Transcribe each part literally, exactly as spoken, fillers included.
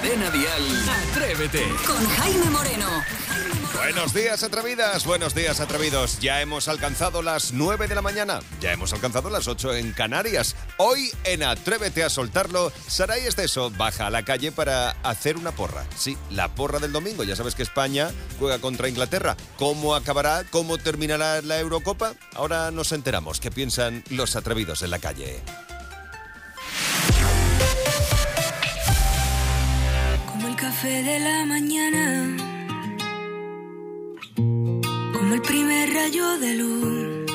Cadena Dial, Atrévete. Con Jaime Moreno. Buenos días, atrevidas, buenos días, atrevidos. Ya hemos alcanzado las nueve de la mañana, ya hemos alcanzado las ocho en Canarias. Hoy en Atrévete a soltarlo, Saray Esteso baja a la calle para hacer una porra. Sí, la porra del domingo. Ya sabes que España juega contra Inglaterra. ¿Cómo acabará? ¿Cómo terminará la Eurocopa? Ahora nos enteramos qué piensan los atrevidos en la calle. Como el café de la mañana, como el primer rayo de luz.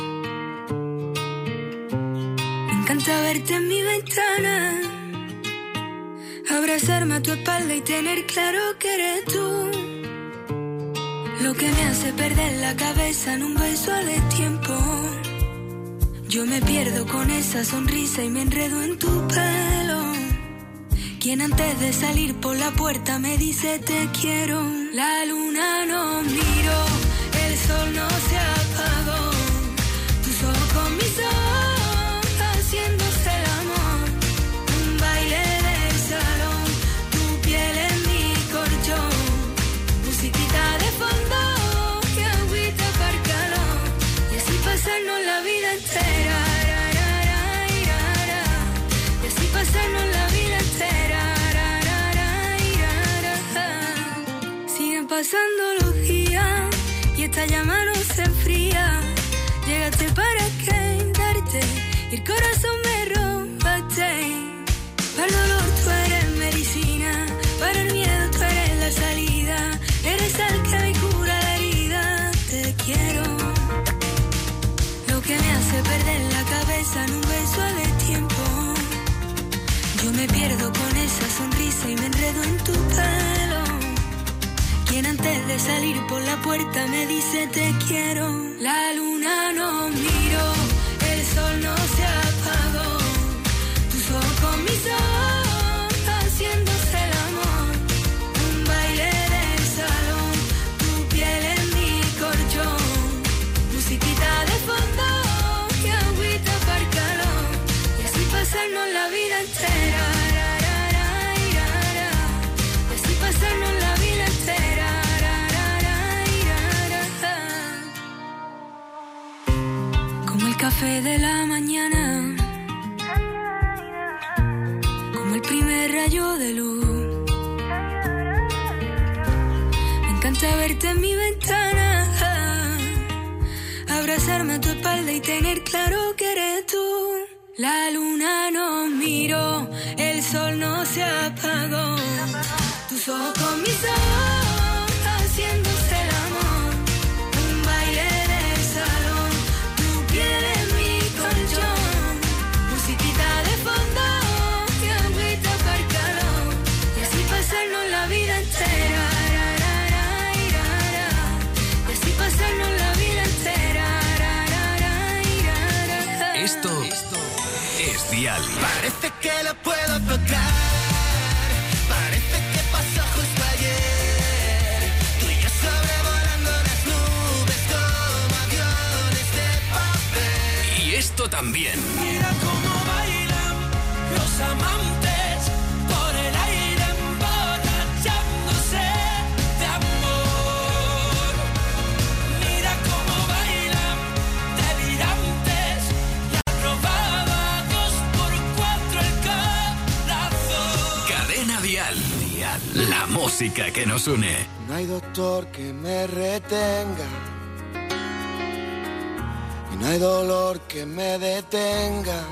Me encanta verte en mi ventana, abrazarme a tu espalda y tener claro que eres tú. Lo que me hace perder la cabeza en un beso a destiempo. Yo me pierdo con esa sonrisa y me enredo en tu pelo. Quien antes de salir por la puerta me dice te quiero. La luna no miró, el sol no se apagó. Tus ojos con mis ojos, haciéndose el amor. Un baile de salón, tu piel en mi colchón. Musiquita de fondo, que agüita para el calor. Y así pasarnos la vida entera. Y así pasarnos la vida entera. Siguen pasando los días y esta llama no se enfría. Llegaste para quedarte y el corazón me robaste. Para el dolor tú eres medicina, para el miedo tú eres la salida. Eres el que me cura la herida. Te quiero. Lo que me hace perder la cabeza en un beso a destiempo. Yo me pierdo con esa sonrisa y me enredo en tu pelo. Quien antes de salir por la puerta me dice te quiero. La luna no miró, el sol no se apagó. Tus ojos con mis ojos, haciéndose el amor. Un baile de salón, tu piel en mi colchón. Musiquita de fondo, que agüita para el calor. Y así pasarnos la vida entera. Y así pasarnos la vida entera. Como el café de la mañana, como el primer rayo de luz. Me encanta verte en mi ventana, abrazarme a tu espalda y tener claro que eres tú. La luna no miró, el sol no se apagó. Tus ojos con mis ojos, haciéndose el amor. Un baile de salón, tu piel en mi colchón. Musiquita de fondo, que agüita para el calor. Y así pasarnos la vida entera. Y así pasarnos la vida entera. Esto, esto es Dial. Parece que lo puedo tocar. Parece que pasó justo ayer. Tú y yo sobrevolando las nubes como aviones de papel. Y esto también. Mira cómo bailan los amantes por el aire emborrachándose de amor. Mira cómo bailan delirantes y han robado a dos por cuatro el corazón. Cadena Dial. Dial. La música que nos une. No hay doctor que me retenga y no hay dolor que me detenga.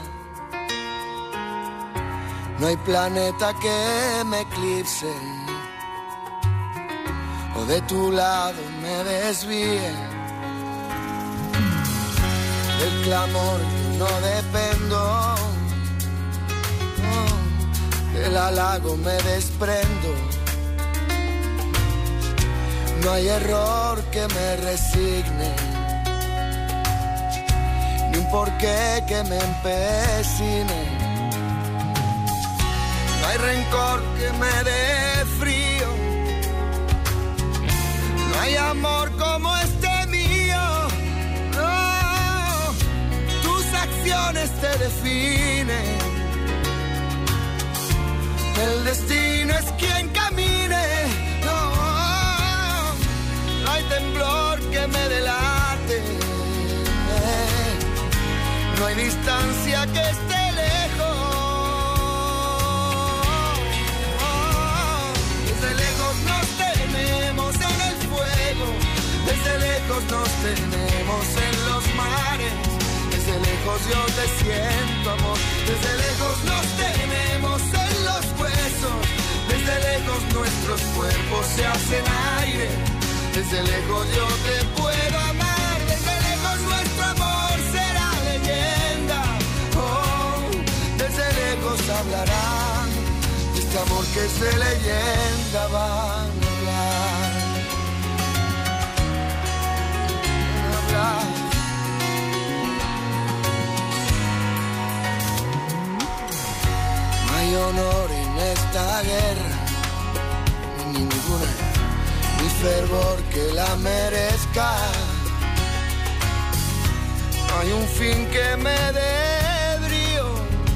No hay planeta que me eclipse o de tu lado me desvíe. Del clamor yo no dependo, no, del halago me desprendo. No hay error que me resigne, ni un porqué que me empecine. No hay rencor que me dé frío, no hay amor como este mío. No, tus acciones te definen. El destino es quien camine. No, no hay temblor que me delate. No hay distancia que esté lejos. Desde lejos nos tenemos en el fuego. Desde lejos nos tenemos en los mares. Desde lejos yo te siento, amor. Desde lejos nos tenemos en los huesos. Desde lejos nuestros cuerpos se hacen aire. Desde lejos yo te puedo amar. Desde lejos nuestro amor será leyenda. Oh, desde lejos hablarán de este amor que es de leyenda. Van a hablar. Van a hablar. No hay honor en esta guerra, ni ninguna, ni fervor que la merezca. No hay un fin que me dé brío,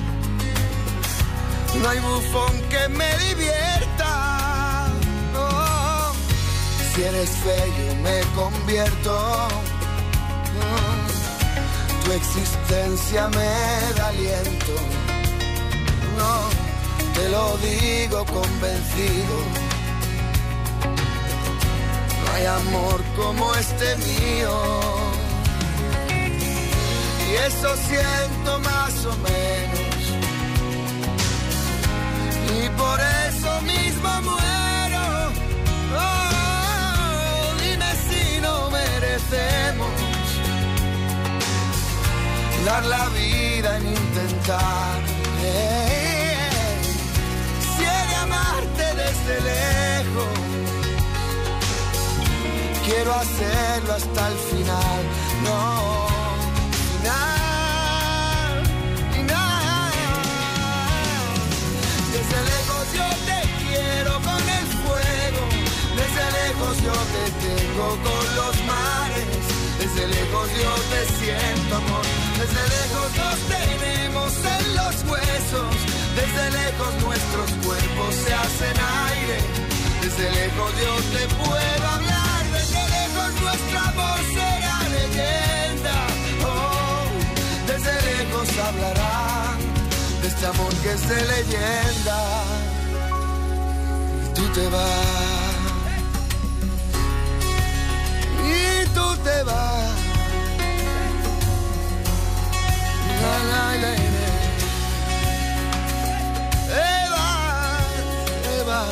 no hay bufón que me divierta. No, si eres feo me convierto. No, tu existencia me da aliento. No, te lo digo convencido. No hay amor como este mío. Y eso siento más o menos. Y por eso mismo muero. Oh, dime si no merecemos dar la vida en intentar. Hey, si he de amarte desde lejos, quiero hacerlo hasta el final. No, final, final. Desde lejos yo te quiero con el fuego. Desde lejos yo te tengo con los mares. Desde lejos yo te siento, amor. Desde lejos nos tenemos en los huesos. Desde lejos nuestros cuerpos se hacen aire. Desde lejos yo te puedo hablar. Desde lejos nuestro amor será leyenda. Oh, desde lejos hablarán de este amor que es de leyenda. Y tú te vas. Y tú te vas. La, la, la, la. Eva, Eva.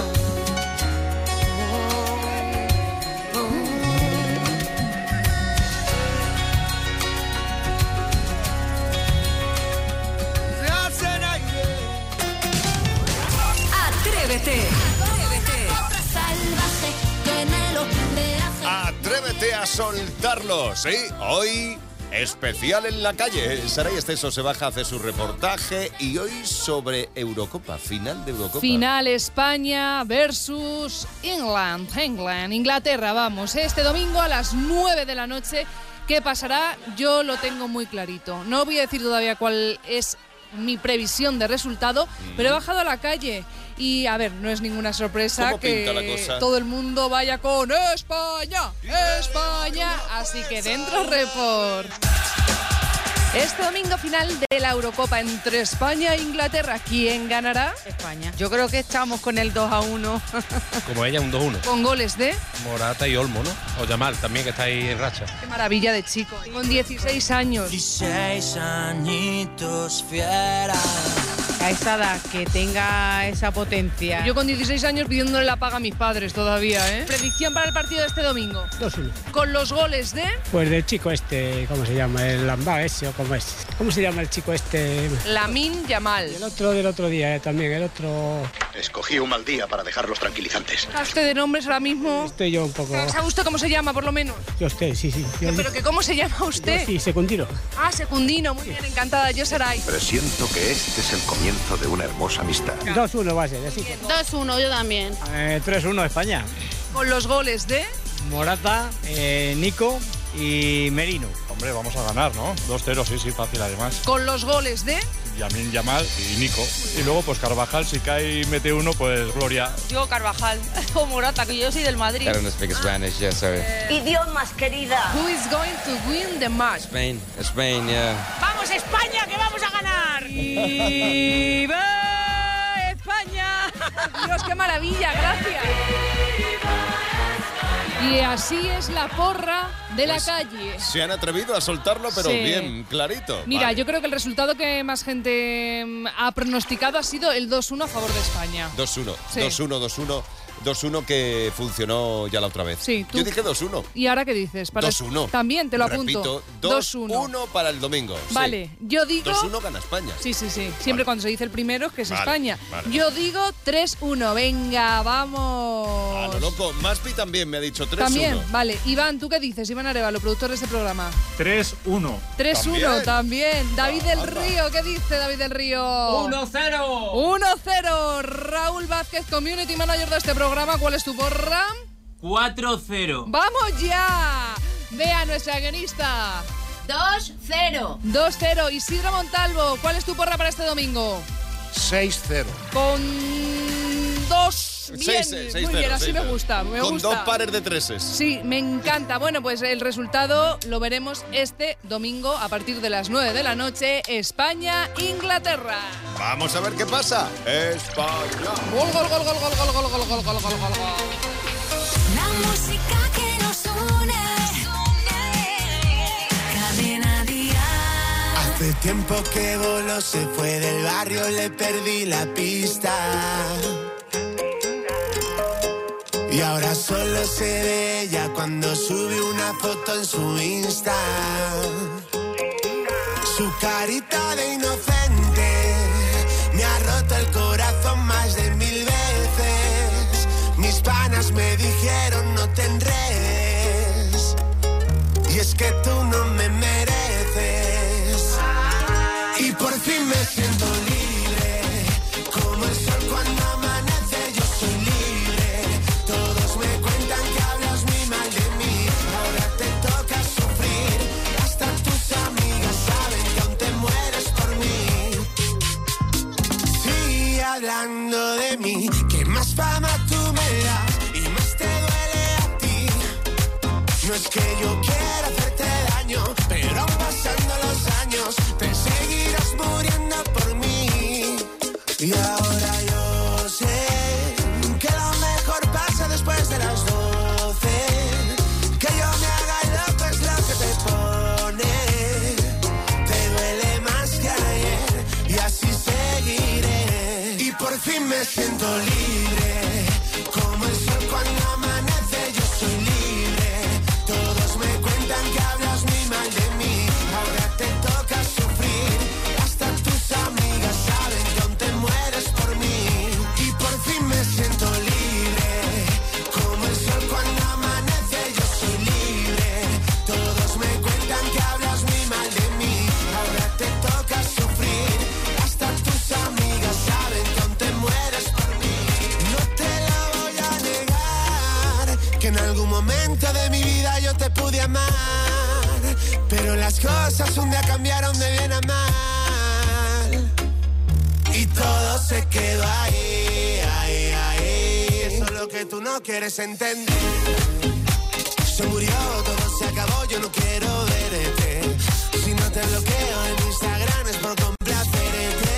Oh, oh. Se hacen aire. Atrévete. Atrévete. Salvaje que me lo me hace. Atrévete a soltarlo, sí, hoy especial en la calle. Saray Esteso se baja, hace su reportaje y hoy sobre Eurocopa, final de Eurocopa. Final España versus England, England, Inglaterra, vamos, este domingo a las nueve de la noche. ¿Qué pasará? Yo lo tengo muy clarito. No voy a decir todavía cuál es mi previsión de resultado, mm. pero he bajado a la calle y, a ver, no es ninguna sorpresa ¿Cómo que pinta la cosa? Todo el mundo vaya con España, España, así que dentro report. Este domingo final de la Eurocopa entre España e Inglaterra. ¿Quién ganará? España. Yo creo que estamos con el dos a uno. Como ella, un dos uno. Con goles de Morata y Olmo, ¿no? O Yamal también, que está ahí en racha. Qué maravilla de chico. Con dieciséis años. dieciséis añitos fiera. A esa edad, que tenga esa potencia. Yo con dieciséis años pidiéndole la paga a mis padres todavía, ¿eh? Predicción para el partido de este domingo. dos uno. Con los goles de Pues del chico este, ¿cómo se llama? El Lambá ese o cómo es. ¿Cómo se llama el chico este? Lamine Yamal. El otro del otro día eh, también, el otro... Escogí un mal día para dejarlos tranquilizantes. ¿A usted de nombres ahora mismo? Estoy yo un poco... ¿Sabe usted cómo se llama, por lo menos? Yo usted, sí, sí. Yo ¿Pero que cómo se llama usted? Yo sí, Secundino. Ah, Secundino, muy bien, encantada. Yo Saray. Presiento que este es el comienzo de una hermosa amistad. dos uno va a ser, así. dos uno, yo también. Eh, tres uno España. Con los goles de Morata, eh, Nico y Merino. Hombre, vamos a ganar, ¿no? dos cero, sí, sí, fácil además. Con los goles de... Yamin Yamal y Nico. Y luego, pues Carvajal, si cae y mete uno, pues Gloria. Yo Carvajal o Morata, que yo soy del Madrid. I don't speak Spanish, yeah, sorry. Idiomas, querida. Who is going to win the match? Spain, Spain, yeah. ¡Vamos España, que vamos a ganar! ¡Viva España! Dios, qué maravilla, gracias. Y así es la porra de Pues la calle. Se han atrevido a soltarlo, pero Sí. bien clarito. Mira, Vale. yo creo que el resultado que más gente mm, ha pronosticado ha sido el dos uno a favor de España. dos uno, Sí. dos uno, dos uno, dos uno que funcionó ya la otra vez. Sí, tú- Yo dije dos uno. ¿Y ahora qué dices? Para- dos uno. También te lo apunto. Repito, dos uno para el domingo. sí. Vale, yo digo... dos uno gana España. Sí, sí, sí. Siempre cuando se dice el primero es que es Vale, España. vale, Yo digo tres uno. Venga, vamos. A lo loco. Maspi también me ha dicho tres uno. También, vale. Iván, ¿tú qué dices? Iván Arevalo, productor de este programa. tres uno. tres uno también. David del Río, ¿qué dice David del Río? uno cero. uno cero. Raúl Vázquez, community manager de este programa. ¿Cuál es tu porra? cuatro cero. ¡Vamos ya! Vea nuestra guionista. dos cero. dos cero. Isidro Montalvo, ¿cuál es tu porra para este domingo? seis cero. Con dos. Bien, Seis, seis, seis, muy cero, bien, así seis, me cero. gusta, me Con gusta. dos pares de treses. Sí, me encanta. Bueno, pues el resultado lo veremos este domingo a partir de las nueve de la noche. España-Inglaterra. Vamos a ver qué pasa. España. Gol, gol, gol, gol, gol, gol, gol, gol, gol, gol, gol, gol. La música que nos une. Cadena Dial. Hace tiempo que voló, se fue del barrio, le perdí la pista. Y ahora solo sé de ella cuando sube una foto en su Insta. Su carita de inocente me ha roto el corazón más de mil veces. Mis panas me dijeron no te enredes, y es que tú no me mereces. Y por fin me siento libre, como el sol cuando amanece, yo soy libre. Todos me cuentan que hablas muy mal de mí, ahora te toca sufrir. Hasta tus amigas saben que aún te mueres por mí. Sigue hablando de mí, que más fama tú me das y más te duele a ti. No es que yo quiera hacerte daño, pero aún pasando los años te seguirás muriendo por mí. Y ahora yo sé que lo mejor pasa después de las doce. Que yo me haga loco es lo que te pone. Te duele más que ayer y así seguiré. Y por fin me siento libre, como el sol cuando amanece, yo soy libre. Todos me cuentan que hablas muy mal de mí, ahora te toca sufrir. Hasta tus amigas saben que aún te mueres por mí. Y por fin me siento libre, como el sol cuando amanece, yo soy libre. Todos me cuentan que hablas muy mal de mí, ahora te toca sufrir. Hasta tus amigas saben que aún te mueres por mí. No te lo voy a negar, que en algún momento de mi vida yo te pude amar, pero las cosas un día cambiaron de bien a mal. Y todo se quedó ahí, ahí, ahí. Eso es lo que tú no quieres entender. Se murió, todo se acabó, yo no quiero verte. Si no te bloqueo en Instagram es por complacerte.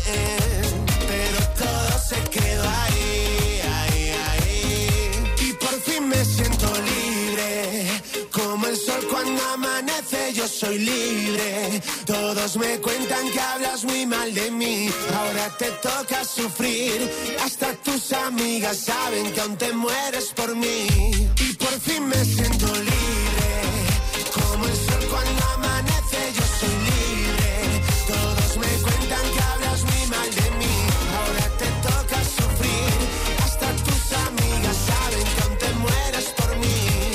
Pero todo se quedó ahí, ahí, ahí. Y por fin me siento libre, como el sol cuando amanece, yo soy libre. Todos me cuentan que hablas muy mal de mí, ahora te toca sufrir. Hasta tus amigas saben que aún te mueres por mí. Y por fin me siento libre, como el sol cuando amanece, yo soy libre. Todos me cuentan que hablas muy mal de mí, ahora te toca sufrir. Hasta tus amigas saben que aún te mueres por mí.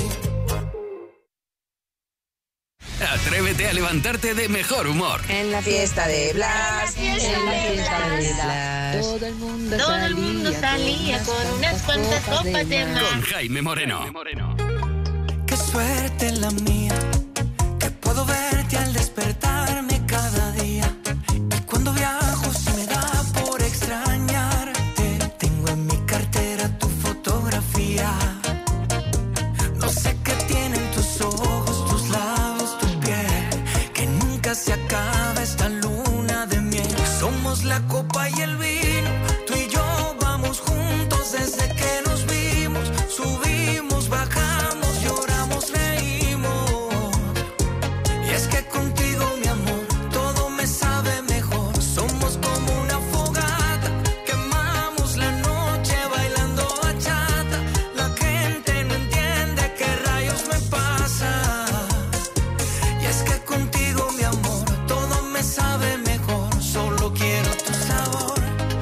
Atrévete a levantarte de mejor humor. En la fiesta de Blas, en la fiesta de Blas, todo el mundo Todo el mundo salía con unas cuantas copas de más. Con Jaime Moreno. Qué suerte la mía, que Puedo verte al despertarme cada día. Y cuando viajo se me da por extrañarte. Tengo en mi cartera tu fotografía. No sé qué tienen tus ojos, tus labios, tu piel, que nunca se acaba esta luna de miel. Somos la copa y el vino, tú y yo vamos juntos desde que nos vimos. Subimos, bajamos, lloramos, reímos. Y es que contigo, mi amor, todo me sabe mejor. Somos como una fogata, quemamos la noche bailando bachata. La gente no entiende qué rayos me pasa. Y es que contigo, mi amor, todo me sabe mejor. Solo quiero tu sabor.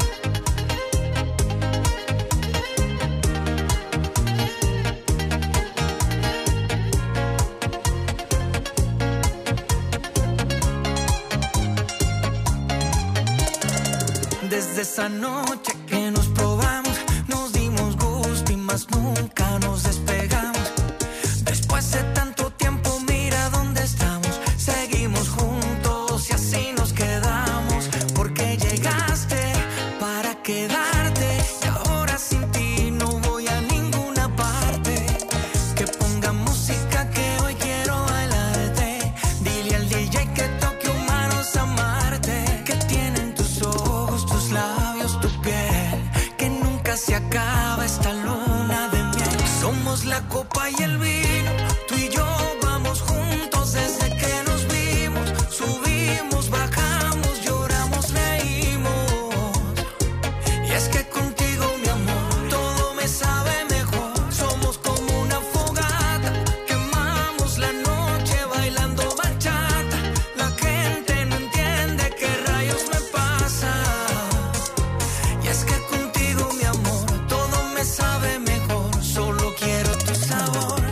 Desde esa noche que nos probamos, nos dimos gusto y más nunca nos despegamos. Después de tanto tiempo, mira dónde estamos. Seguimos juntos y así nos quedamos. Porque llegaste para quedarte y ahora sin ti no voy a ninguna parte. Que ponga música que hoy quiero bailarte. Dile al D J que toque humanos amarte. Que tienen tus ojos, tus labios, tu piel, que nunca se acaba esta luna de miel. Somos la copa y el vino, tú y yo vamos juntos desde que nos vimos. Subimos, bajamos, lloramos, reímos. Y es que contigo, mi amor, todo me sabe mejor. Somos como una fogata, quemamos la noche bailando bachata. La gente no entiende qué rayos me pasa. Y es que contigo, mi amor, todo me sabe mejor. Solo quiero tu sabor.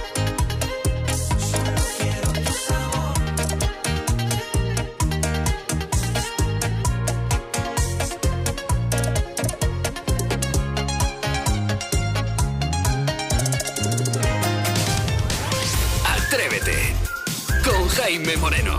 Solo quiero tu sabor. Atrévete con Jaime Moreno.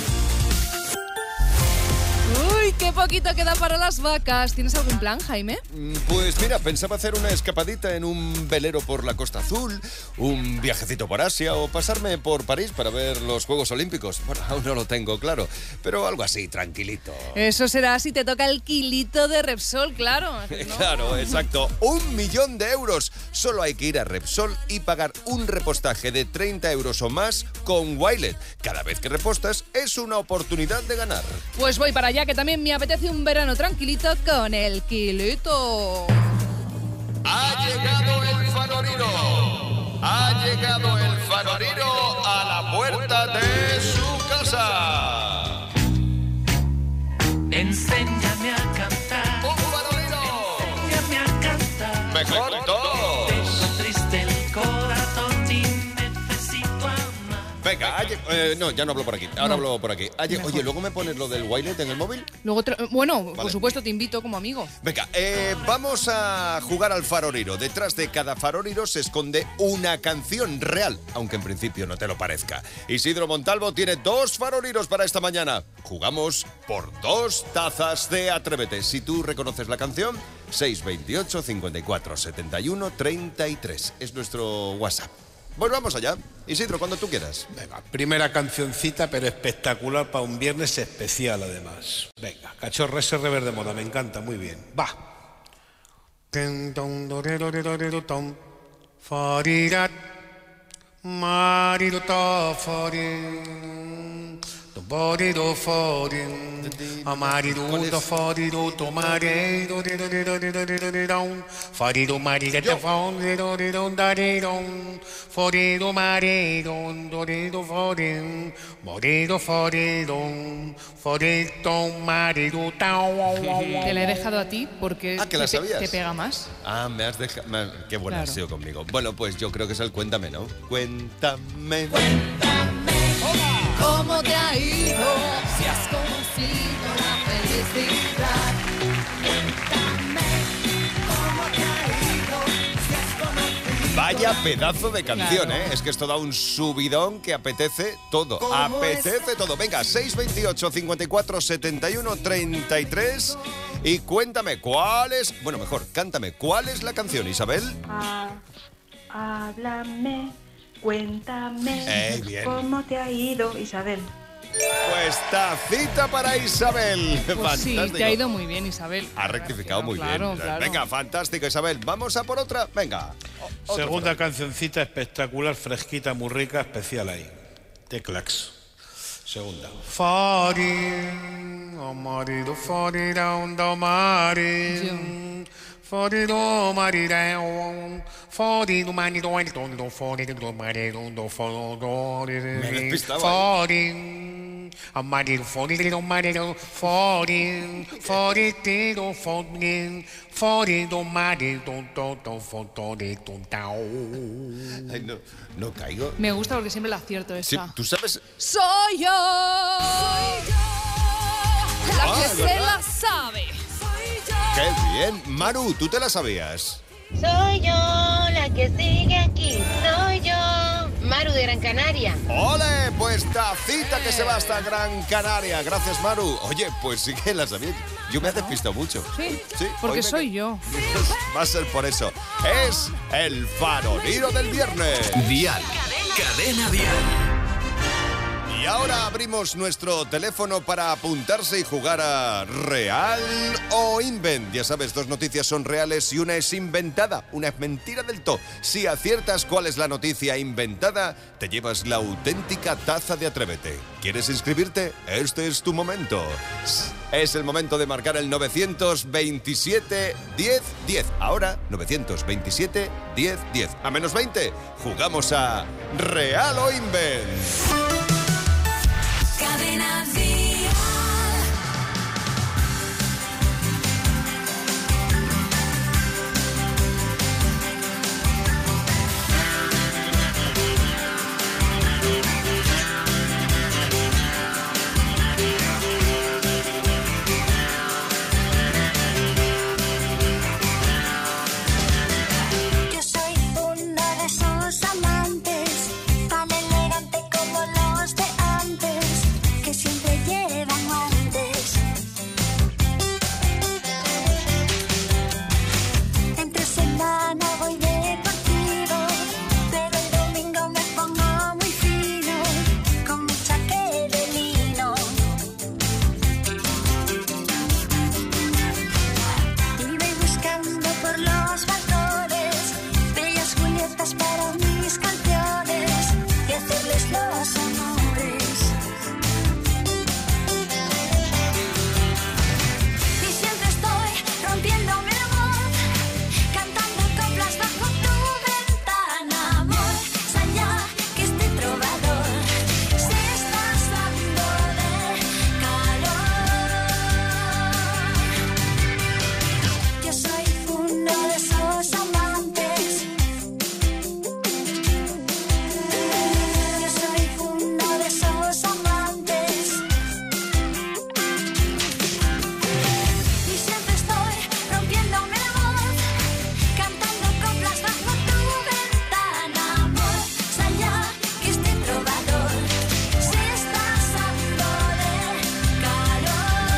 Uy, qué poquito queda para las vacas. ¿Tienes algún plan, Jaime? Pues mira, pensaba hacer una escapadita en un velero por la Costa Azul, un viajecito por Asia o pasarme por París para ver los Juegos Olímpicos. Bueno, aún no lo tengo claro, pero algo así, tranquilito. Eso será si te toca el kilito de Repsol, claro. ¿no? Claro, exacto. Un millón de euros. Solo hay que ir a Repsol y pagar un repostaje de treinta euros o más con Wilet. Cada vez que repostas es una oportunidad de ganar. Pues voy para allá, que también me apetece un verano tranquilito con el kilito. Ha llegado el farolino. Ha llegado el farolino a la puerta de su casa. Enséñame a cantar. ¡Un farolino! Enséñame a cantar. Mejor todos. Tengo triste el corazón y necesito amar. Venga, ha lleg- eh, no, ya no hablo por aquí. Ahora no. hablo por aquí. Ha lleg- Oye, ¿luego me pones lo del Wilet en el móvil? Luego tra- bueno, Vale. por supuesto te invito como amigo. Venga, eh, vamos a jugar al farolino. Detrás de cada farolino se esconde una canción real, aunque en principio no te lo parezca. Isidro Montalvo tiene dos farolinos para esta mañana. Jugamos por dos tazas de Atrévete. Si tú reconoces la canción, seis veintiocho, cincuenta y cuatro, setenta y uno, treinta y tres. Es nuestro WhatsApp. Pues vamos allá. Isidro, cuando tú quieras. Venga, primera cancioncita, pero espectacular para un viernes especial, además. Venga, Cachorro ese rever de moda, me encanta, muy bien. Va. Farirat, marido farin, do bodido farin, amarido do farido do marido, do do do do do do do, farido marido do farido do do do, farido marido do do farin, marido farido, farido marido tau. Te la he dejado a ti porque Ah, ¿que la te, sabías? te pega más. Ah, me has dejado... Qué buena Claro. has sido conmigo. Bueno, pues yo creo que es el Cuéntame, ¿no? Cuéntame. ¿Cómo te ha ido? Si has conocido la felicidad. Cuéntame cómo te ha ido. Si has conocido Vaya pedazo de canción, Claro. ¿eh? Es que esto da un subidón que apetece todo. Apetece todo. Venga, seis veintiocho, cincuenta y cuatro, setenta y uno, treinta y tres. Y cuéntame, ¿cuál es...? Bueno, mejor, cántame, ¿cuál es la canción, Isabel? Ah, háblame, cuéntame Eh, bien. cómo te ha ido, Isabel. Pues tacita para Isabel. Pues sí, Fantástico. te ha ido muy bien, Isabel. Ha rectificado muy Claro, bien. claro. Venga, fantástico, Isabel. Vamos a por otra. Venga. O- otro Segunda cancioncita espectacular, fresquita, muy rica, especial ahí. Teclax. Segunda. Farin, oh marido, farin, down, down, marin. Farin, oh marido, farin, oh marido, farin, farin, oh marido, farin, Me he despistado ahí. farin, oh marido, farin, oh marido, farin, farin, farin, farin, oh marido, do, do, fo, do, de, do, dao. Ay, no, no caigo. Me gusta porque siempre la acierto Sí, esa. ¿tú sabes? Soy yo. Soy yo. La Ah, que es se verdad. la sabe. ¡Qué bien! Maru, ¿tú te la sabías? Soy yo la que sigue aquí. Soy yo, Maru de Gran Canaria. ¡Ole! Pues tacita que se va hasta Gran Canaria. Gracias, Maru. Oye, pues sí que la sabía. Yo me he despistado mucho. Sí, Sí, porque hoy me- soy yo. Va a ser por eso. Es el faroliro del viernes. Dial. Cadena Dial. Y ahora abrimos nuestro teléfono para apuntarse y jugar a Real o Invent. Ya sabes, dos noticias son reales y una es inventada. Una es mentira del todo. Si aciertas cuál es la noticia inventada, te llevas la auténtica taza de Atrévete. ¿Quieres inscribirte? Este es tu momento. Es el momento de marcar el novecientos veintisiete, diez, diez. Ahora, novecientos veintisiete, diez, diez. A menos veinte, jugamos a Real o Invent. Cadena Dial. Yo soy uno de esos amantes, tan elegante como los de antes, que siempre llevan guantes. Entre semana voy deportivo, pero el domingo me pongo muy fino, con mi chaqué de lino. Y voy buscando por los balcones bellas Julietas para mis canciones y hacerles los honores. Y siempre estoy rompiéndome la voz, cantando coplas bajo tu ventana, amor. Allá que este trovador se está asando de calor. Yo soy uno de esos amantes. Yo soy uno de esos amantes. Y siempre estoy rompiéndome la voz, cantando coplas bajo tu ventana, amor. Allá que este trovador se está asando de calor.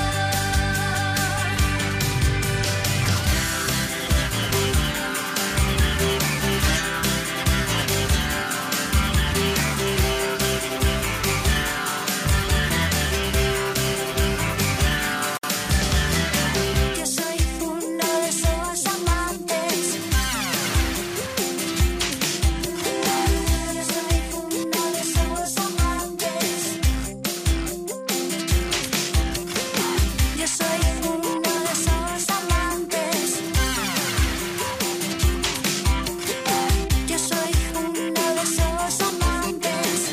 Yo soy uno de esos amantes. Yo soy uno de esos amantes. Yo soy uno de esos amantes. Yo soy uno de esos amantes.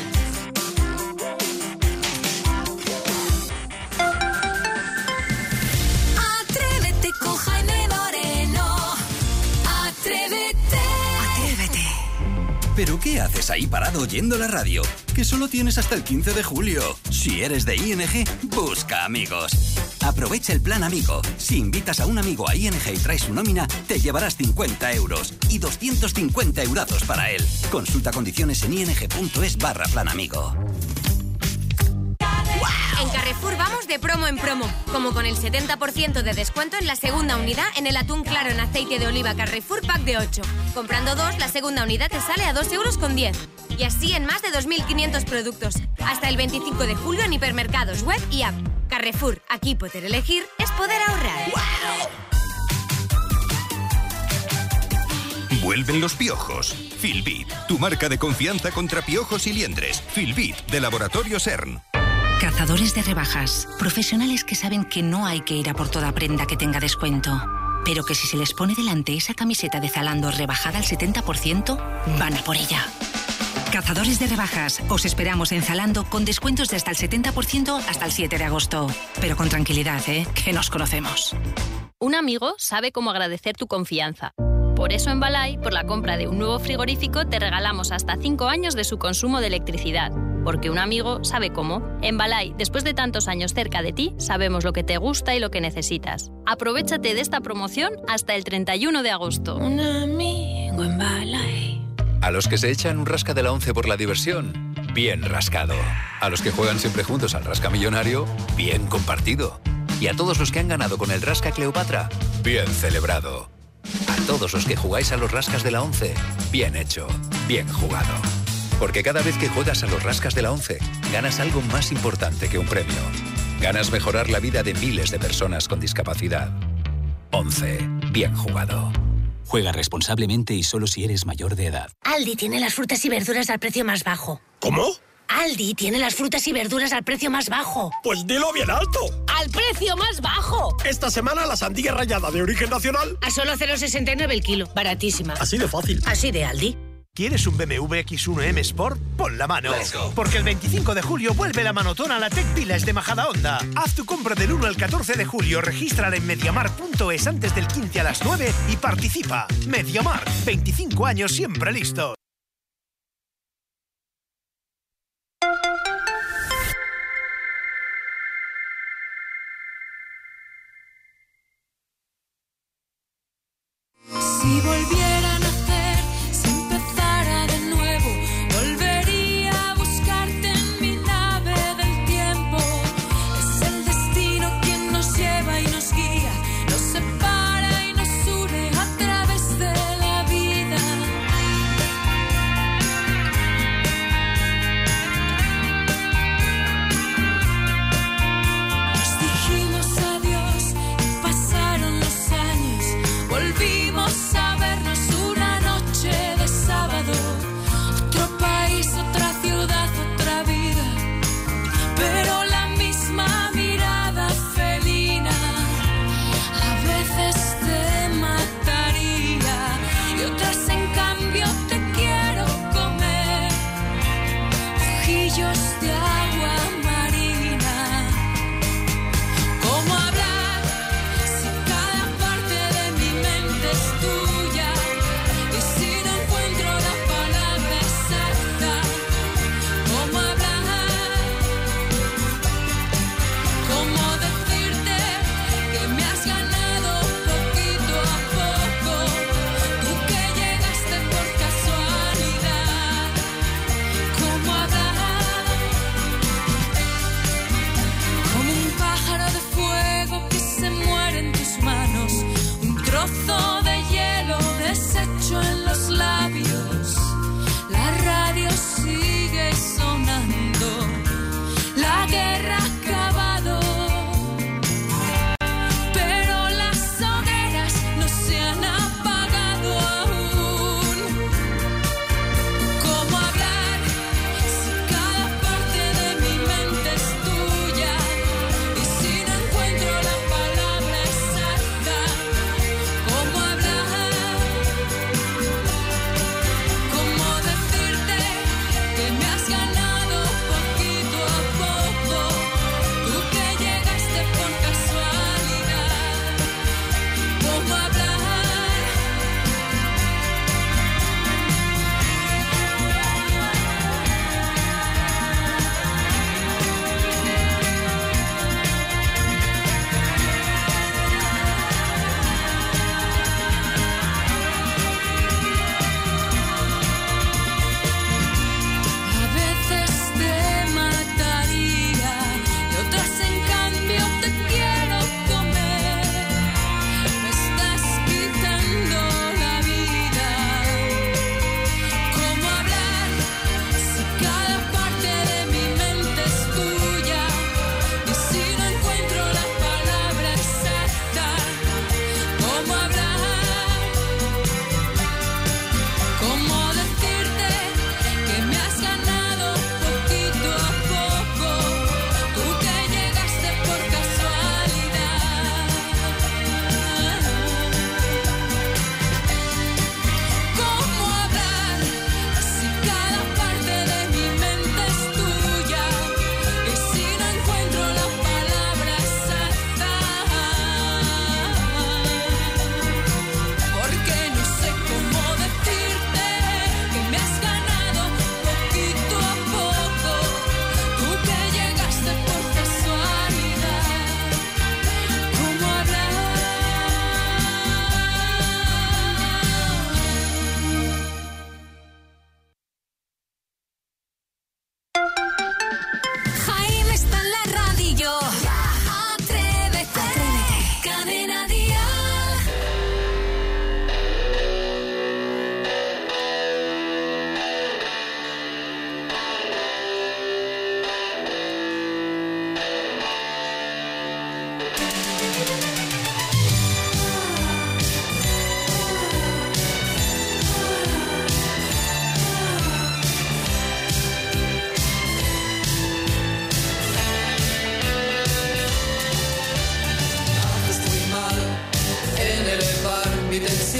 Atrévete con Jaime Moreno. Atrévete. Atrévete. ¿Pero qué haces ahí parado oyendo la radio? Que solo tienes hasta el quince de julio. Si eres de I N G, busca amigos. Aprovecha el plan Amigo. Si invitas a un amigo a I N G y traes su nómina, te llevarás cincuenta euros y doscientos cincuenta eurazos para él. Consulta condiciones en ing.es barra plan Amigo. En Carrefour vamos de promo en promo, como con el setenta por ciento de descuento en la segunda unidad en el atún claro en aceite de oliva Carrefour Pack de ocho. Comprando dos, la segunda unidad te sale a dos euros con diez. Y así en más de dos mil quinientos productos. Hasta el veinticinco de julio en hipermercados, web y app. Carrefour, aquí poder elegir es poder ahorrar. ¡Wow! Vuelven los piojos. Filbit, tu marca de confianza contra piojos y liendres. Filbit, de Laboratorio CERN. Cazadores de rebajas. Profesionales que saben que no hay que ir a por toda prenda que tenga descuento. Pero que si se les pone delante esa camiseta de Zalando rebajada al setenta por ciento, van a por ella. Cazadores de rebajas. Os esperamos en Zalando con descuentos de hasta el setenta por ciento hasta el siete de agosto. Pero con tranquilidad, ¿eh? Que nos conocemos. Un amigo sabe cómo agradecer tu confianza. Por eso en Balay, por la compra de un nuevo frigorífico, te regalamos hasta cinco años de su consumo de electricidad. Porque un amigo sabe cómo. En Balay, después de tantos años cerca de ti, sabemos lo que te gusta y lo que necesitas. Aprovéchate de esta promoción hasta el treinta y uno de agosto. Un amigo en Balay. A los que se echan un rasca de la once por la diversión, bien rascado. A los que juegan siempre juntos al rasca millonario, bien compartido. Y a todos los que han ganado con el rasca Cleopatra, bien celebrado. A todos los que jugáis a los rascas de la once, bien hecho, bien jugado. Porque cada vez que juegas a los rascas de la once, ganas algo más importante que un premio. Ganas mejorar la vida de miles de personas con discapacidad. once, bien jugado. Juega responsablemente y solo si eres mayor de edad. Aldi tiene las frutas y verduras al precio más bajo. ¿Cómo? Aldi tiene las frutas y verduras al precio más bajo. Pues dilo bien alto. ¡Al precio más bajo! Esta semana la sandía rallada de origen nacional a solo cero coma sesenta y nueve el kilo. Baratísima. Así de fácil. Así de Aldi. ¿Quieres un B M W X uno M Sport? Pon la mano. Porque el veinticinco de julio vuelve la manotona a la Tech Village de Majadahonda. Haz tu compra del uno al catorce de julio, regístrala en mediamar punto es antes del quince a las nueve y participa. Mediamar, veinticinco años siempre listo. Si volviera a nacer, si empezara de nuevo, volvería a buscarte en mi nave del tiempo. Es el destino quien nos lleva y nos guía, nos separa y nos une a través de la vida. Nos dijimos adiós y pasaron los años, volvimos a vernos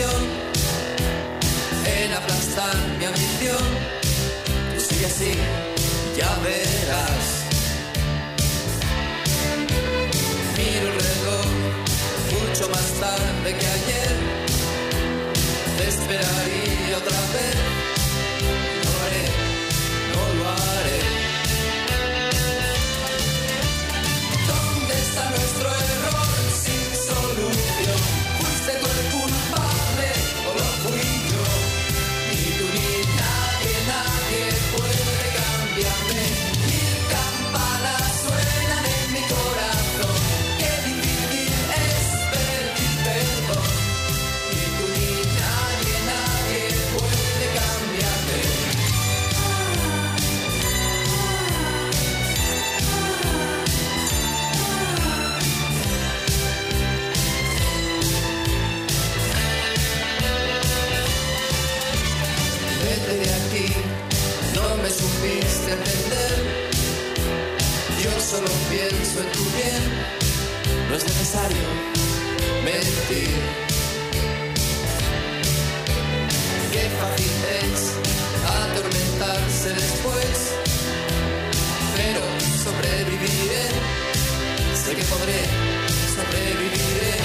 ilusión en aplastar mi ambición. Tú sigue así, ya verás. Miro el reloj mucho más tarde que ayer. Te esperaría otra vez. No lo haré, no lo haré. ¿Dónde está nuestro error sin solución? ¿Fuiste tú el culpable o lo fui yo? Ni tú ni nadie, nadie puede cambiarme. Mil campanas suenan en mi corazón. Qué difícil es pedir perdón. Ni tú ni nadie, nadie puede cambiarme. Vete de aquí, no me supiste entender. Yo solo pienso en tu bien. No es necesario mentir. Qué fácil es atormentarse después, pero sobreviviré. Sé que podré, sobreviviré.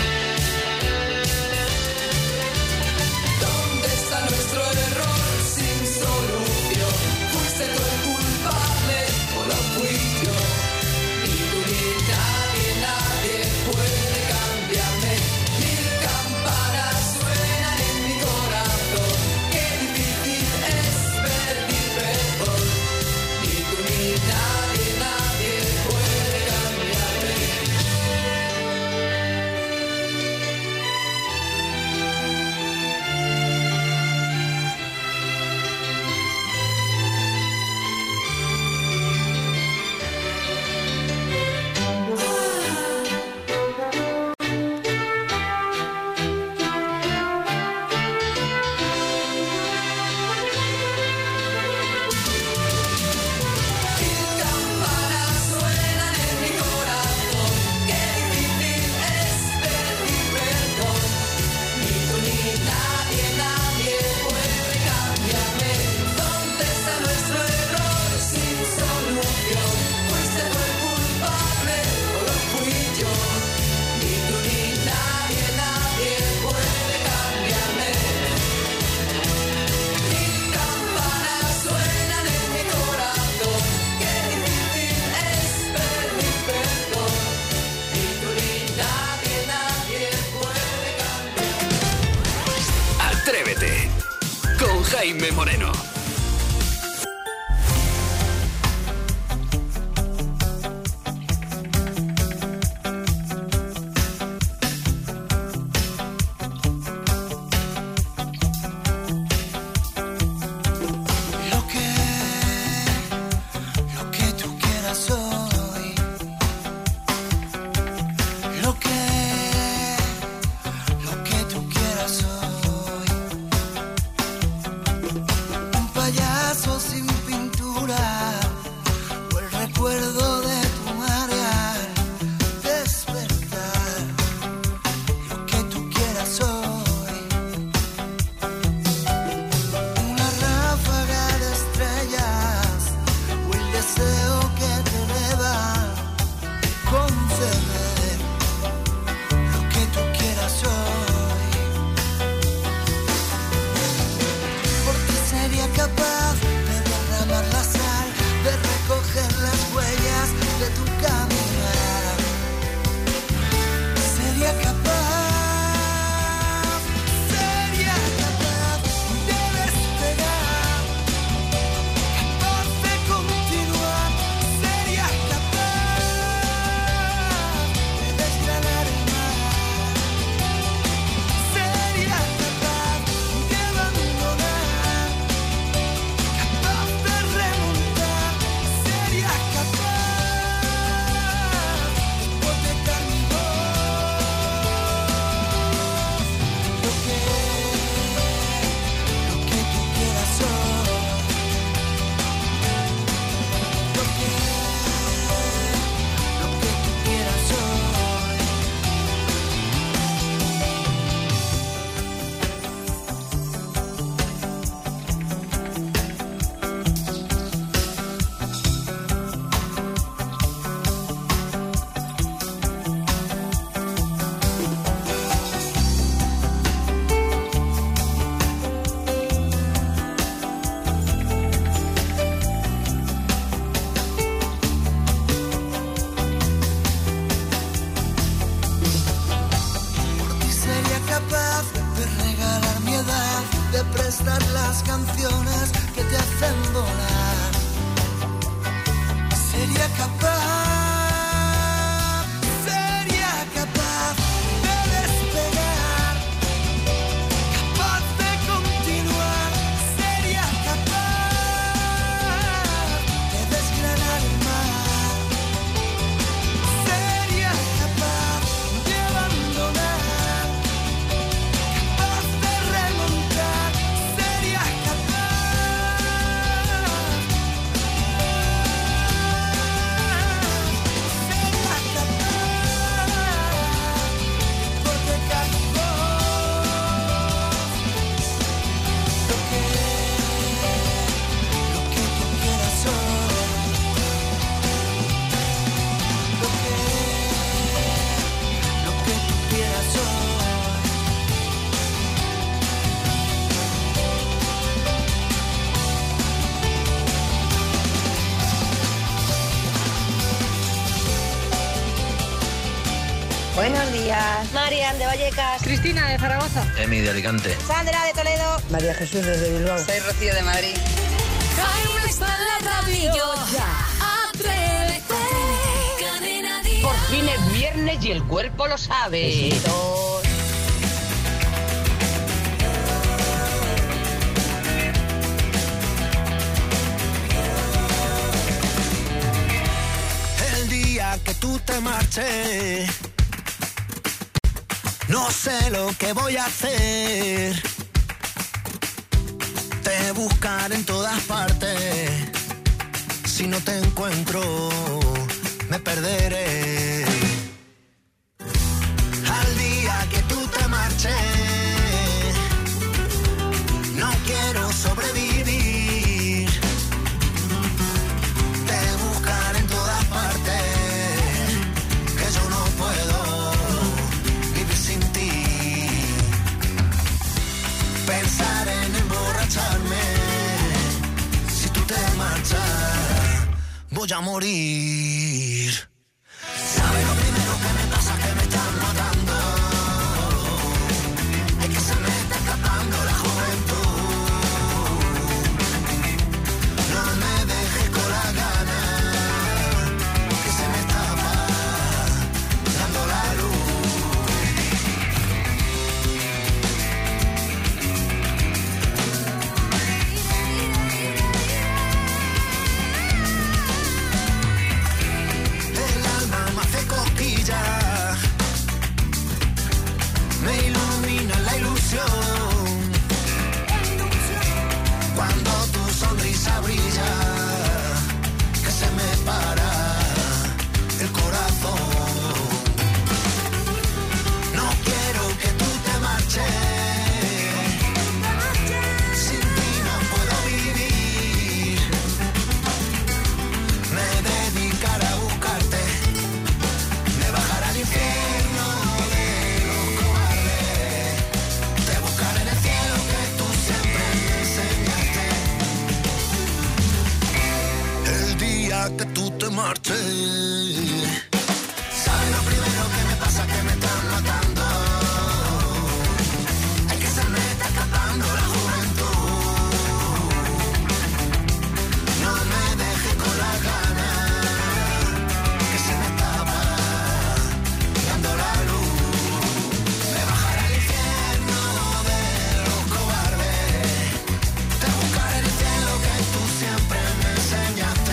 ¿Dónde está nuestro error sin solución? ¿Fuiste tú el culpable o lo fui yo? Ni tú ni nadie, nadie puede cambiarme. Mil campanas suenan en mi corazón. Qué difícil es pedir perdón. Ni tú ni nadie, nadie puede cambiarme. Campanas suenan en mi corazón. Qué difícil es pedir perdón. Ni tú ni nadie, nadie puede cambiarme. ¿Dónde está nuestro error sin solución? ¿Fuiste tú el culpable o lo fui yo? Ni tú ni nadie, nadie puede cambiarme. Mil campanas suenan en mi corazón. Qué difícil es pedir perdón. Ni tú ni nadie, nadie puede cambiarme. Atrévete con Jaime Moreno. Lo que, lo que tú quieras hoy. Lo que, lo que tú quieras hoy. Un ignorar las canciones que te hacen volar. Sería capaz, sería capaz de despegar, capaz de continuar, sería capaz de desgranar el mar, sería capaz de abandonar, capaz de remontar, sería Buenos días. Marian de Vallecas. Cristina de Zaragoza. Emi de Alicante. Sandra de Toledo. María Jesús desde Bilbao. Soy Rocío de Madrid. Jaime está en la radio. Atrévete. Cadena Dial. Por fin es viernes y el cuerpo lo sabe. Besitos. El día que tú te marches, no sé lo que voy a hacer. Te buscaré en todas partes. Si no te encuentro, me perderé. Al día que tú te marches, no quiero sobrevivir. Te buscaré en todas partes, que yo no puedo vivir sin ti. Pensar en emborracharme, si tú te marchas, voy a morir. ¿Sabes lo primero que me pasa? Que me están matando. Es que se me está escapando la juventud. No me dejes con la gana, que se me escapa dando la me ilumina la ilusión cuando tu sonrisa brilla, que se me para el corazón. No quiero que tú te marches, sin ti no puedo vivir. Me dedicaré a buscarte, me bajaré al infierno de los cobardes. Te buscaré en el cielo que tú siempre me enseñaste. El día que tú te marches, ¿sabes lo primero que me pasa? Que me están matando. Es que se me está escapando la juventud. No me dejes con la gana, que se me escapa dando la luz. Me bajaré al infierno de los cobardes. Te buscaré en el cielo que tú siempre me enseñaste.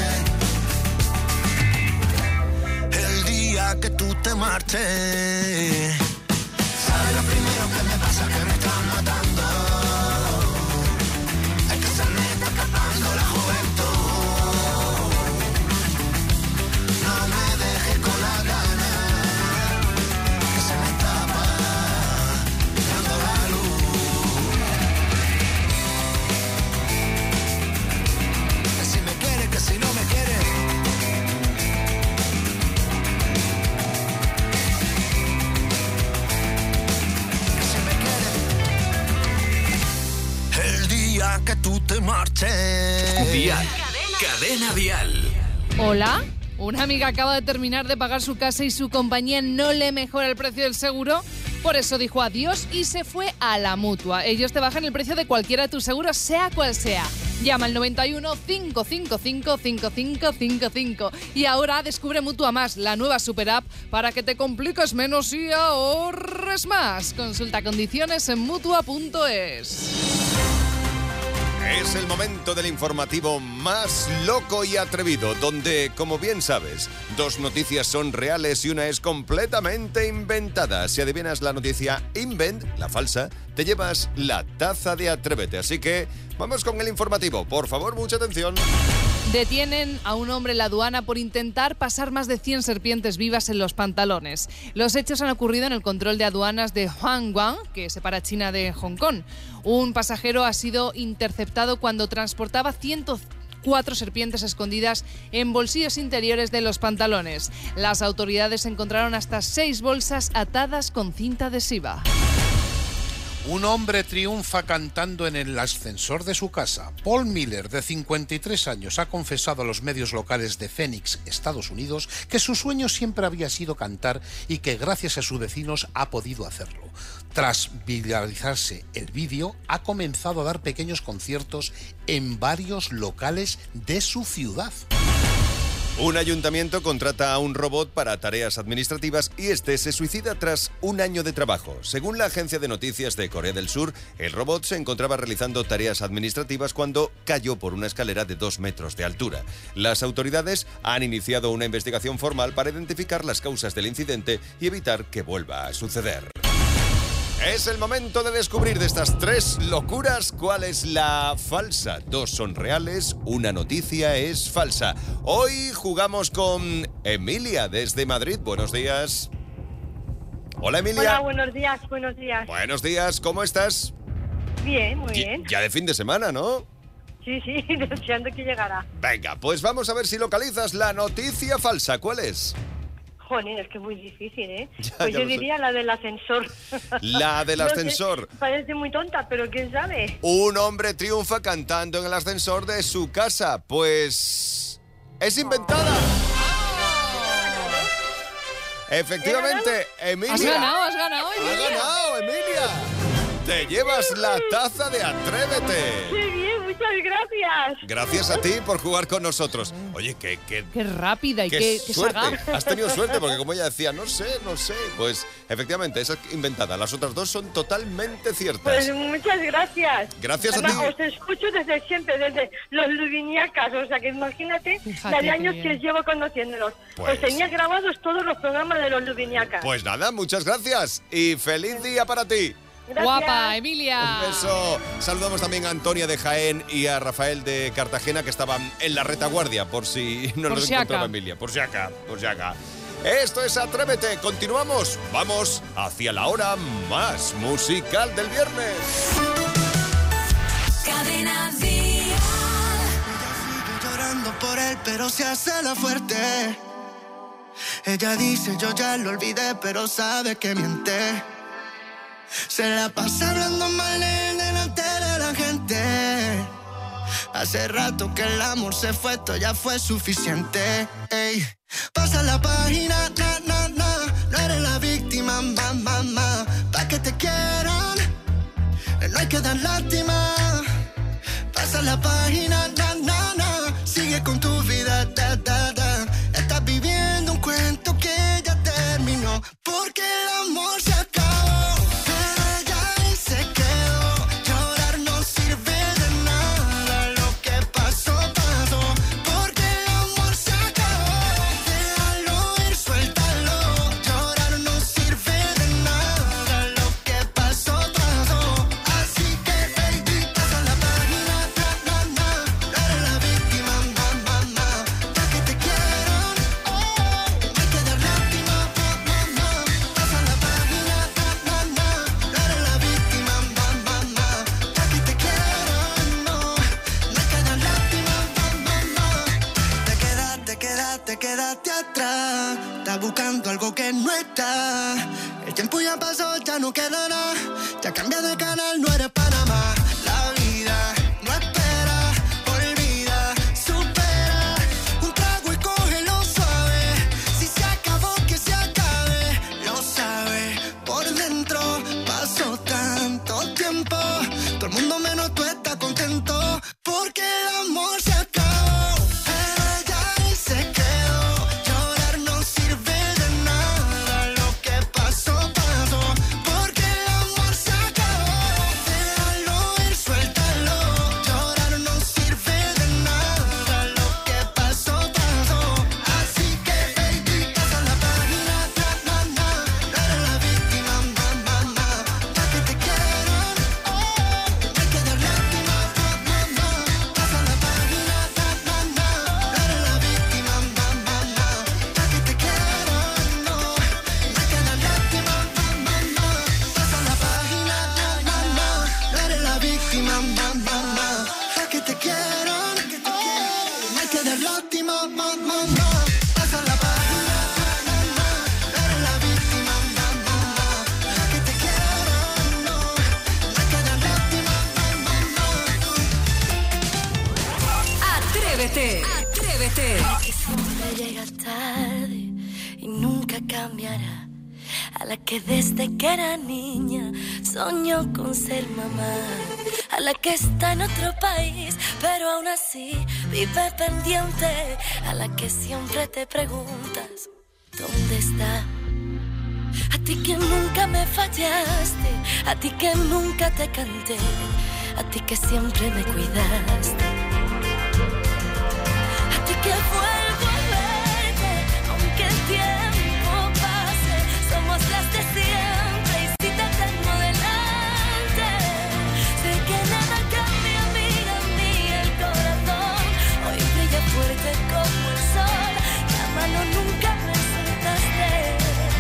El día que tú te marches, ¿sabes lo primero que me pasa? Que me están matando. Es que se me está escapando la juventud. No me dejes con la gana, que se me escapa dando la luz. Que si me quieres, que si no me quieres. Que si me quieres. El día que tú te marches. Dial. Cadena Dial. Hola. Una amiga acaba de terminar de pagar su casa y su compañía no le mejora el precio del seguro Por eso dijo adiós y se fue a la Mutua. Ellos te bajan el precio de cualquiera de tus seguros, sea cual sea. Llama al noventa y uno, cinco cinco cinco, cinco cinco cinco cinco. Y ahora descubre Mutua Más, la nueva super app para que te compliques menos y ahorres más. Consulta condiciones en mutua punto es. Es el momento del informativo más loco y atrevido, donde, como bien sabes, dos noticias son reales y una es completamente inventada. Si adivinas la noticia invent, la falsa, te llevas la taza de Atrévete. Así que vamos con el informativo. Por favor, mucha atención. Detienen a un hombre en la aduana por intentar pasar más de cien serpientes vivas en los pantalones. Los hechos han ocurrido en el control de aduanas de Huangguang, que separa China de Hong Kong. Un pasajero ha sido interceptado cuando transportaba ciento cuatro serpientes escondidas en bolsillos interiores de los pantalones. Las autoridades encontraron hasta seis bolsas atadas con cinta adhesiva. Un hombre triunfa cantando en el ascensor de su casa. Paul Miller, de cincuenta y tres años, ha confesado a los medios locales de Phoenix, Estados Unidos, que su sueño siempre había sido cantar y que gracias a sus vecinos ha podido hacerlo. Tras viralizarse el vídeo, ha comenzado a dar pequeños conciertos en varios locales de su ciudad. Un ayuntamiento contrata a un robot para tareas administrativas y este se suicida tras un año de trabajo. Según la agencia de noticias de Corea del Sur, el robot se encontraba realizando tareas administrativas cuando cayó por una escalera de dos metros de altura. Las autoridades han iniciado una investigación formal para identificar las causas del incidente y evitar que vuelva a suceder. Es el momento de descubrir de estas tres locuras cuál es la falsa. Dos son reales, una noticia es falsa. Hoy jugamos con Emilia desde Madrid. Buenos días. Hola, Emilia. Hola, buenos días, buenos días. Buenos días, ¿cómo estás? Bien, muy bien. Ya de fin de semana, ¿no? Sí, sí, deseando que llegara. Venga, pues vamos a ver si localizas la noticia falsa. ¿Cuál es? Joder, es que es muy difícil, ¿eh? Ya, pues ya yo lo sé. diría la del ascensor. La del No sé, ascensor. parece muy tonta, pero quién sabe. Un hombre triunfa cantando en el ascensor de su casa. Pues... ¡es inventada! Efectivamente, Emilia. Has ganado, has ganado, ¡Has Emilia. ganado, Emilia! Te llevas la taza de Atrévete. ¡Qué bien! Muchas gracias. Gracias a ti por jugar con nosotros. Oye, qué, qué, Qué rápida y qué qué, qué suerte. sagaz. Has tenido suerte porque como ella decía, no sé, no sé. Pues efectivamente, esa es inventada. Las otras dos son totalmente ciertas. Pues muchas gracias. Gracias a Además, ti. os escucho desde siempre, desde los Ludiñacas. O sea que imagínate Fíjate la de qué años bien. que os llevo conociéndolos. Pues- Os tenía grabados todos los programas de los Ludiñacas. Pues nada, muchas gracias y feliz día para ti. Gracias. Guapa, Emilia. Un beso. Saludamos también a Antonia de Jaén y a Rafael de Cartagena que estaban en la retaguardia por si no Por los si encontraba acá. Emilia. Por si acá, por si acá. Esto es Atrévete. Continuamos. Vamos hacia la hora más musical del viernes. Cadena Dial. Llorando por él, pero se hace la fuerte. Ella dice, yo ya lo olvidé, pero sabe que miente. Se la pasa hablando mal de él delante de la gente. Hace rato que el amor se fue, esto ya fue suficiente. Ey. Pasa la página, na, na, na. No eres la víctima, ma, ma, ma. Pa' que te quieran, no hay que dar lástima. Pasa la página, na, na, na. Sigue con tu vida, da, da, da. Estás viviendo un cuento que ya terminó. Porque el amor se acabó, pero ella ahí se quedó. Llorar no sirve de nada. Lo que pasó, pasó. Porque el amor se acabó. Déjalo ir, suéltalo. Llorar no sirve de nada. Lo que pasó, pasó. Así que, baby, pasa la página, na, na, na. No eres la víctima, ma, ma, ma. Pa' que te quieran, oh, no hay que dar lástima, ma, ma, ma. Pasa la página, na, na, na. No eres la víctima, ma, ma, ma. Pa' que te quieran, no, no hay que dar lástima, ma, ma, ma. Te quedaste, quedaste, quedaste atrás. Estás buscando algo que no está. El tiempo ya pasó, ya no queda nada. Ya cambia de canal, no eres Panamá. La vida no espera, olvida, supera. Un trago y cógelo suave. Si se acabó, que se acabe. Lo sabe por dentro. cambiara, a la que desde que era niña soñó con ser mamá, a la que está en otro país pero aún así vive pendiente, a la que siempre te preguntas ¿dónde está? A ti que nunca me fallaste, a ti que nunca te canté, a ti que siempre me cuidaste, a ti que vuelvo a verte aunque el tiempo pase, somos las de siempre y si te tengo delante, sé que nada cambia, amiga mía, el corazón hoy brilla fuerte como el sol, la mano nunca me soltaste.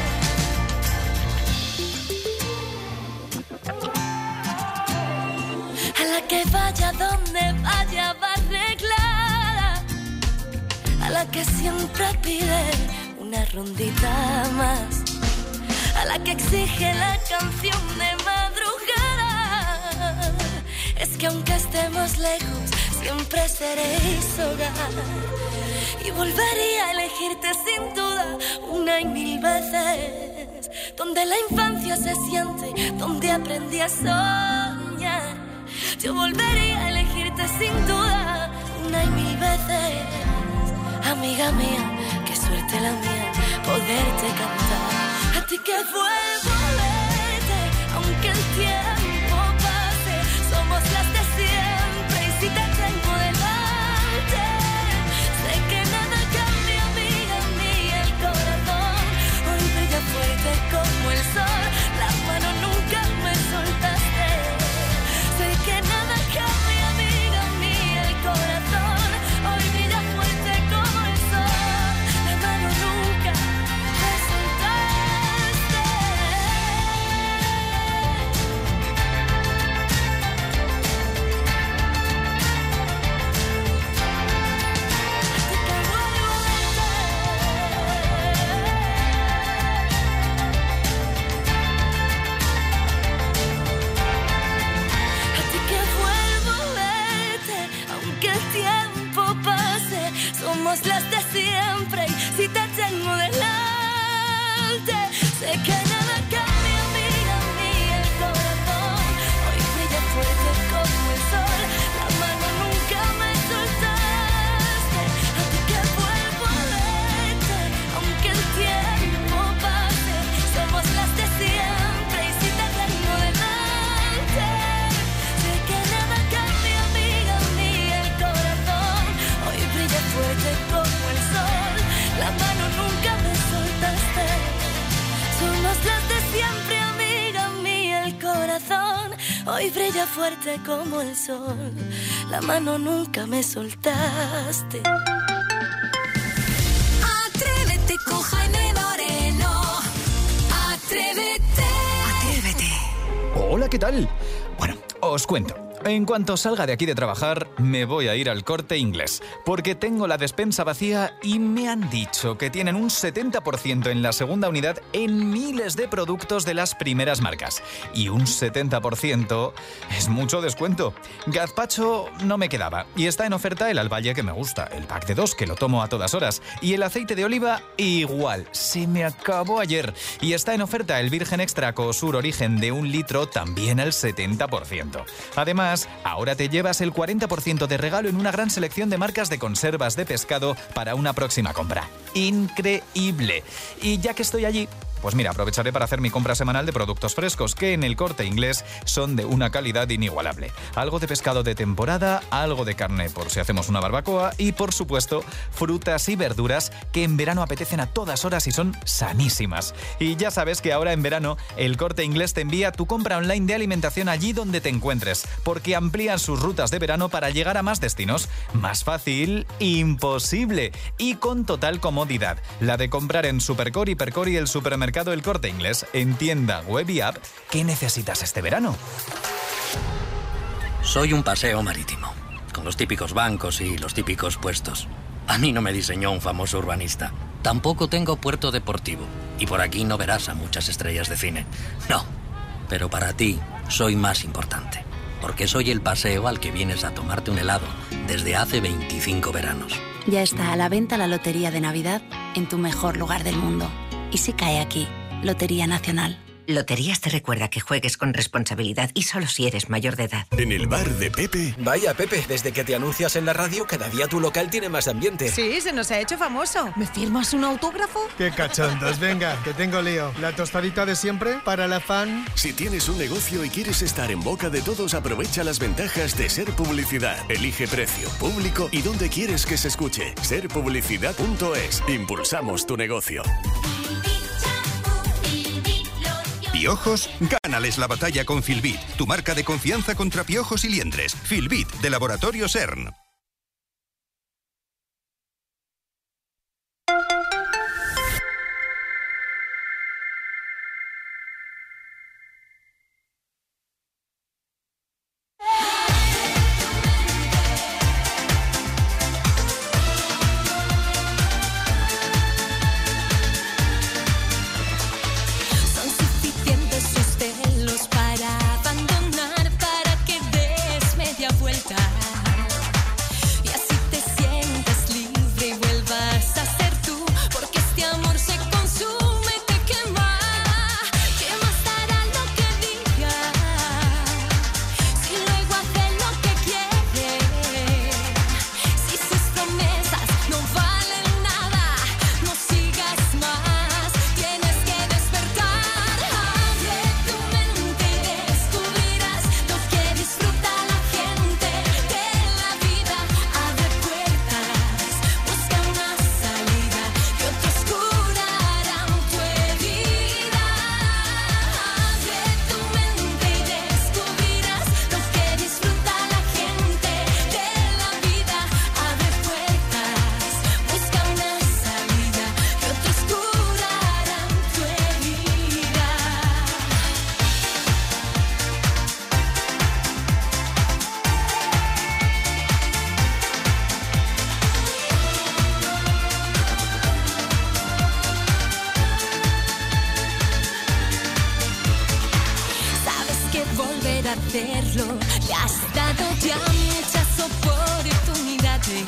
A la que vaya donde vaya va arreglada, a la que siempre pide una rondita más, a la que exige la canción de madrugada. Es que aunque estemos lejos siempre seréis hogar, y volvería a elegirte sin duda una y mil veces, donde la infancia se siente, donde aprendí a soñar. Yo volvería a elegirte sin duda una y mil veces. Amiga mía, qué suerte la mía poderte cantar. A ti que vuelvo a verte aunque el tiempo pase, somos las de siempre y si te tengo delante, sé que nada cambia, amiga mía, el corazón hoy brilla fuerte como el sol, la mano nunca me soltaste. Sé que nada cambia, amiga mía, el corazón hoy brilla fuerte como el sol, la mano nunca me soltaste. Así que vuelvo a somos las de siempre y si te tengo delante, sé que nada cambia, amiga mía, el corazón hoy brilla fuerte como el sol, la mano nunca me soltaste. A ti que vuelvo a verte aunque el tiempo pase, somos las de siempre y si te tengo delante, sé que nada cambia, amiga mía, el corazón hoy brilla fuerte como el sol, la mano nunca me soltaste. Somos las de siempre, amiga mía, el corazón hoy brilla fuerte como el sol, la mano nunca me soltaste. Atrévete con Jaime Moreno. Atrévete. Atrévete. Hola, ¿qué tal? Bueno, os cuento. En cuanto salga de aquí de trabajar, me voy a ir al Corte Inglés, porque tengo la despensa vacía y me han dicho que tienen un setenta por ciento en la segunda unidad en miles de productos de las primeras marcas. Y un setenta por ciento es mucho descuento. Gazpacho no me quedaba, y está en oferta el Alvalle que me gusta, el pack de dos que lo tomo a todas horas, y el aceite de oliva igual, se me acabó ayer. Y está en oferta el Virgen Extra Cosur Origen de un litro también al setenta por ciento. Además, ahora te llevas el cuarenta por ciento de regalo en una gran selección de marcas de conservas de pescado para una próxima compra. ¡Increíble! Y ya que estoy allí, pues mira, aprovecharé para hacer mi compra semanal de productos frescos que en el Corte Inglés son de una calidad inigualable. Algo de pescado de temporada, algo de carne por si hacemos una barbacoa y, por supuesto, frutas y verduras que en verano apetecen a todas horas y son sanísimas. Y ya sabes que ahora en verano el Corte Inglés te envía tu compra online de alimentación allí donde te encuentres, porque amplían sus rutas de verano para llegar a más destinos. Más fácil, imposible. Y con total comodidad. La de comprar en Supercore, Hipercore y el supermercado El Corte Inglés, en tienda, web y app. ¿Qué necesitas este verano? Soy un paseo marítimo, con los típicos bancos y los típicos puestos. A mí no me diseñó un famoso urbanista. Tampoco tengo puerto deportivo, y por aquí no verás a muchas estrellas de cine. No, pero para ti soy más importante, porque soy el paseo al que vienes a tomarte un helado desde hace veinticinco veranos. Ya está a la venta la Lotería de Navidad en tu mejor lugar del mundo. ¿Y si cae aquí? Lotería Nacional. Loterías te recuerda que juegues con responsabilidad y solo si eres mayor de edad. En el bar de Pepe. Vaya, Pepe, desde que te anuncias en la radio, cada día tu local tiene más ambiente. Sí, se nos ha hecho famoso. ¿Me firmas un autógrafo? Qué cachondos, venga, que tengo lío. La tostadita de siempre para la fan. Si tienes un negocio y quieres estar en boca de todos, aprovecha las ventajas de Ser Publicidad. Elige precio, público y dónde quieres que se escuche. ser publicidad punto es. Impulsamos tu negocio. ¿Piojos? Gánales la batalla con Filbit, tu marca de confianza contra piojos y liendres. Filbit, de Laboratorio Sern. hacerlo. Le has dado ya muchas oportunidades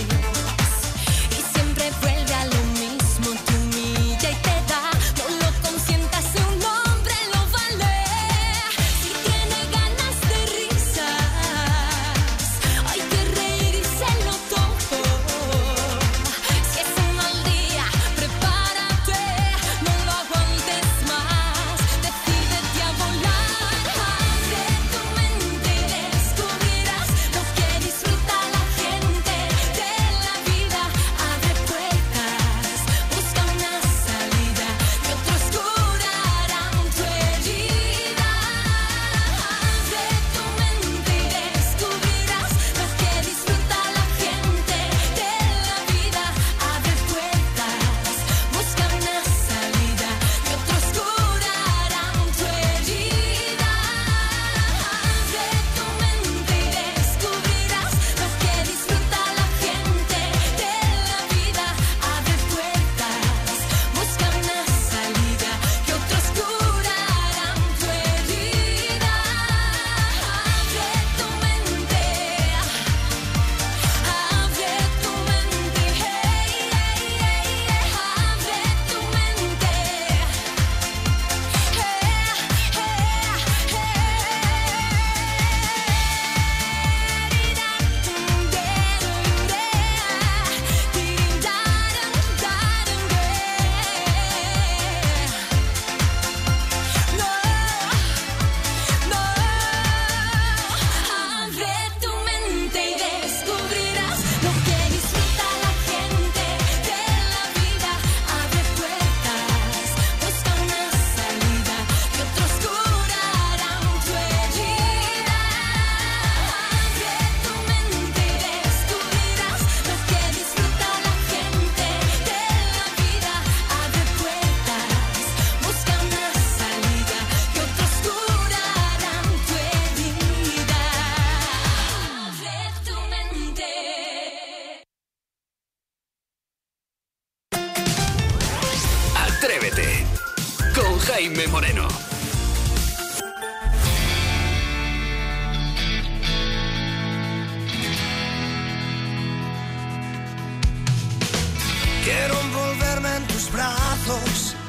y siempre vuelve a lo mismo, te humilla y te da. No lo consientas, un hombre lo vale. Si tiene ganas de risas, hay que reírselo todo. Si es un mal día, prepárate, no lo aguantes más, decídete a volar. Abre tu mente y descubrirás lo que disfruta la gente de la vida. Abre puertas, busca una salida y otros curarán tu herida. Abre tu mente y descubrirás lo que disfruta la gente de la vida. Abre puertas, busca una salida y otros curarán tu herida. Abre tu mente y descubrirás lo que disfruta la gente de la vida. Abre puertas, busca una salida y otros curarán tu herida. Abre tu mente, abre tu mente, hey, hey, hey, abre tu mente, abre tu mente y descubrirás lo que disfruta la gente de la vida. Abre puertas, busca una salida y otros curarán tu herida. Abre tu mente y descubrirás lo que disfruta la gente de la vida. Abre puertas, busca una salida y otros curarán tu herida. Abre tu mente. Atrévete con Jaime Moreno. Quiero envolverme en tus brazos